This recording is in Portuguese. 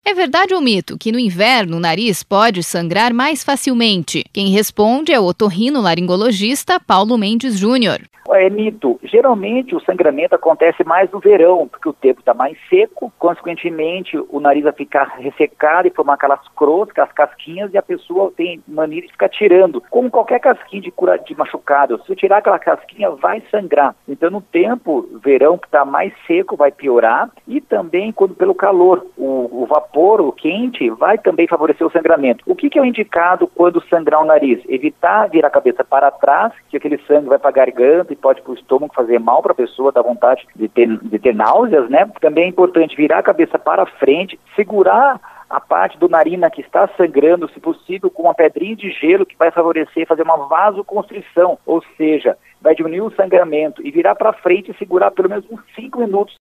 É verdade ou mito que no inverno o nariz pode sangrar mais facilmente? Quem responde é o otorrinolaringologista Paulo Mendes Júnior. É mito. Geralmente o sangramento acontece mais no verão, porque o tempo está mais seco, consequentemente o nariz vai ficar ressecado e formar aquelas crostas, aquelas casquinhas, e a pessoa tem mania de ficar tirando. Como qualquer casquinha de machucado, se eu tirar aquela casquinha vai sangrar. Então no tempo, verão que está mais seco vai piorar, e também quando pelo calor, o vapor, o quente, vai também favorecer o sangramento. O que é o indicado quando sangrar o nariz? Evitar virar a cabeça para trás, que aquele sangue vai para a garganta e pode para o estômago fazer mal para a pessoa, dar vontade de ter náuseas, né? Também é importante virar a cabeça para frente, segurar a parte do narina que está sangrando, se possível, com uma pedrinha de gelo que vai favorecer, fazer uma vasoconstrição, ou seja, vai diminuir o sangramento e virar para frente e segurar pelo menos uns 5 minutos